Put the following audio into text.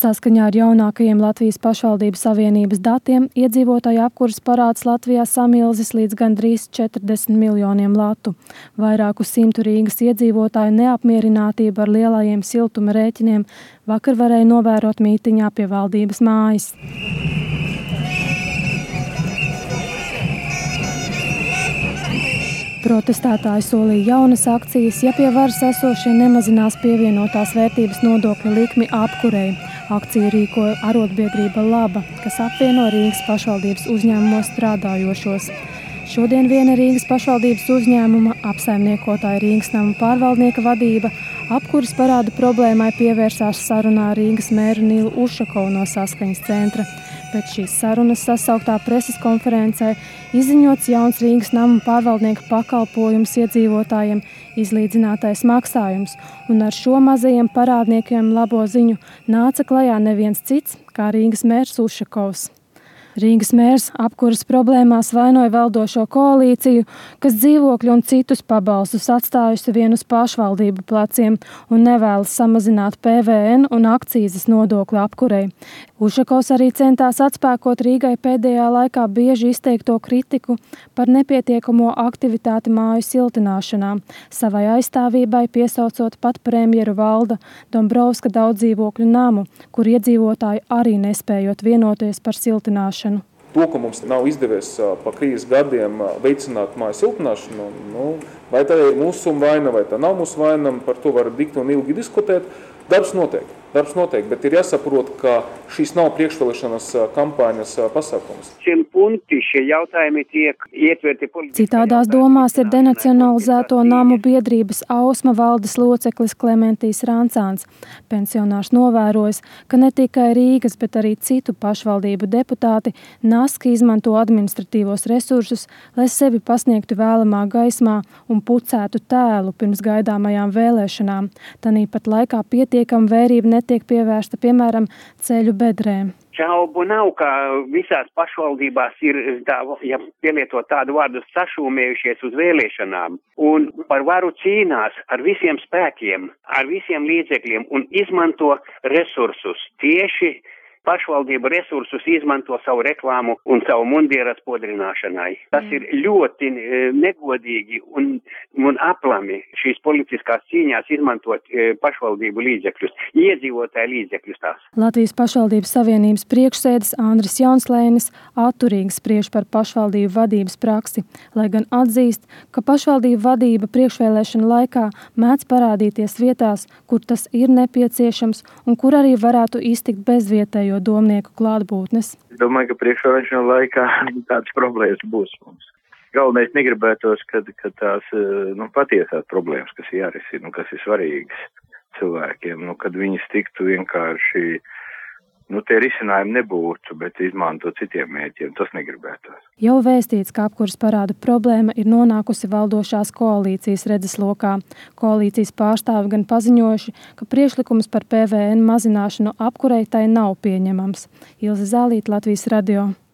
Saskaņā ar jaunākajiem Latvijas pašvaldību savienības datiem iedzīvotāju apkures parāds Latvijā samilzis līdz gandrīz 40 miljoniem latu. Vairāku simtu Rīgas iedzīvotāju neapmierinātību ar lielajiem siltuma rēķiniem vakar varēja novērot mītiņā pie valdības mājas. Protestētāji solīja jaunas akcijas, ja pie varas esošie nemazinās pievienotās vērtības nodokļa likmi apkurei. Akciju rīkoja arotbiedrība Laba, kas apvieno Rīgas pašvaldības uzņēmumos strādājošos. Šodien viena Rīgas pašvaldības uzņēmuma apsaimniekotāja Rīgas namu pārvaldnieka vadība apkuras parādu problēmai pievērsās sarunā Rīgas mēru Nilu Ušakovu no Saskaņas centra. Pēc šīs sarunas sasauktā preses konferencē izziņots jauns Rīgas namu pārvaldnieka pakalpojums iedzīvotājiem izlīdzinātais maksājums, un ar šo mazajiem parādniekiem labo ziņu nāca klajā neviens cits kā Rīgas mērs Ušakovs. Rīgas mērs apkuras problēmās vainoja valdošo koalīciju, kas dzīvokļu un citus pabalstus atstājusi vien uz pašvaldību pleciem un nevēlas samazināt PVN un akcīzes nodokli apkurei. Ušakovs arī centās atspēkot Rīgai pēdējā laikā bieži izteikto kritiku par nepietiekamo aktivitāti māju siltināšanā, savai aizstāvībai piesaucot pat premjeru Valda Dombrovska daudzdzīvokļu namu, kur iedzīvotāji arī nespējot vienoties par siltināšanu. To, ka mums nav izdevies pa krīzes gadiem veicināt māju siltināšanu, vai tā ir mūsu vaina, vai tā nav mūsu vaina, par to var dikti un ilgi diskutēt. Darbs notiek, bet ir jāsaprot, ka šīs nav priekšvēlēšanas kampaņas pasākums. Šie jautājumi tiek ietverti politiskā Citādās domās ir denacionalizēto namu biedrības Ausma valdes loceklis Klementijs Rancāns. Pensionārs novērojas, ka ne tikai Rīgas, bet arī citu pašvaldību deputāti naski izmanto administratīvos resursus, lai sevi pasniegtu vēlamā gaismā un pucētu tēlu pirms gaidāmajām vēlēšanām. Tanīpat laikā pietiekama vērība netiek pievērsta, piemēram, ceļu bedrēm. Šaubu nav, ka visās pašvaldībās ir, ja pielietot tādu vārdu, sašūmējušies uz vēlēšanām un par varu cīnās ar visiem spēkiem, ar visiem līdzekļiem un izmanto resursus. Tieši pašvaldību resursus izmanto savu reklāmu un savu mundieru spodrināšanai. Tas ir ļoti negodīgi un aplami šīs politiskās cīņās izmantot pašvaldību līdzekļus, iedzīvotāju līdzekļus tās. Latvijas pašvaldības savienības priekšsēdis Andris Jaunslēnis atturīgi spriež par pašvaldību vadības praksi, lai gan atzīst, ka pašvaldību vadība priekšvēlēšana laikā mēdz parādīties vietās, kur tas ir nepieciešams un kur arī varētu iztikt bezvietējo domnieku klātbūtnes. Es domāju, ka priekšvēlēšana laikā tādas problēmas būs mums. Galvenais negribētos, ka tās patiesās problēmas, kas jārisina, kas ir svarīgas cilvēkiem, kad viņas tiktu vienkārši, tie risinājumi nebūtu, bet izmanto citiem mērķiem, tas negribētos. Jau vēstīts, ka apkuras parādu problēma ir nonākusi valdošās koalīcijas redzeslokā. Koalīcijas pārstāvi gan paziņojuši, ka priekšlikums par PVN mazināšanu apkurei tai nav pieņemams. Ilze Zālīte, Latvijas radio.